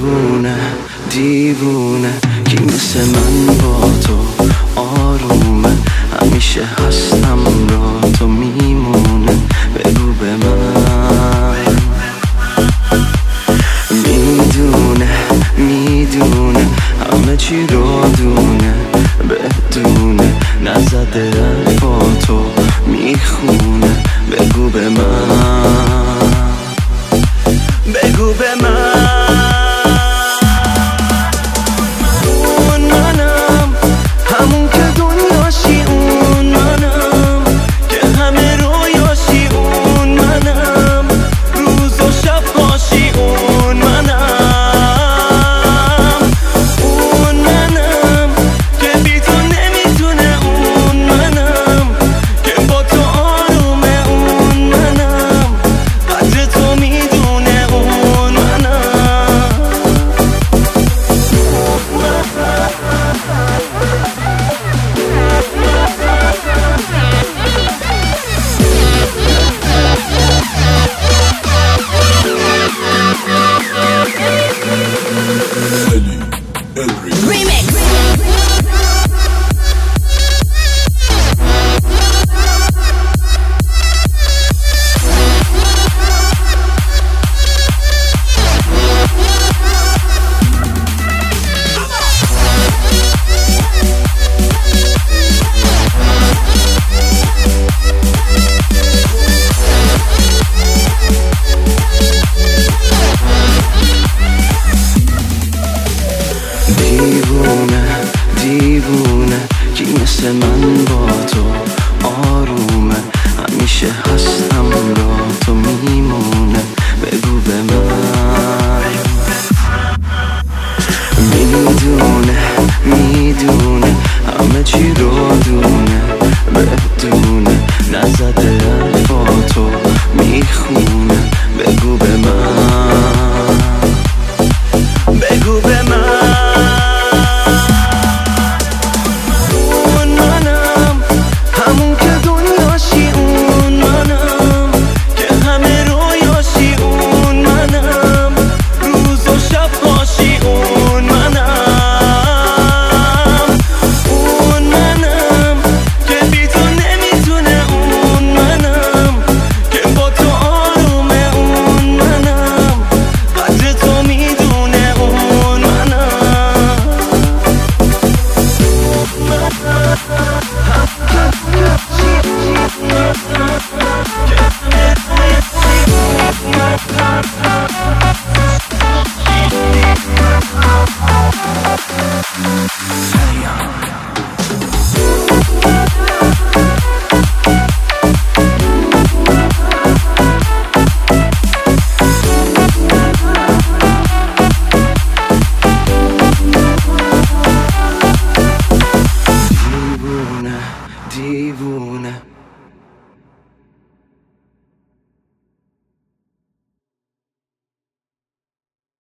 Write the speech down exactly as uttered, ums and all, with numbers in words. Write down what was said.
دیوونه دیوونه کی مثل من با تو آرومه، همیشه هستم را تو میمونه. بگو به من میدونه میدونه همه چی رو دونه بدونه، نزده حرفاتو میخونه. بگو به من بگو به من اون منم، همون که دنیاشی اون منم، که همه رویاشی اون منم، روز و شب هاشی اون منم. اون منم که بی تو نمیتونه، اون منم که با تو آرومه، اون منم قدر تو میدونه، اون منم. دیوونه دیوونه کی مثل من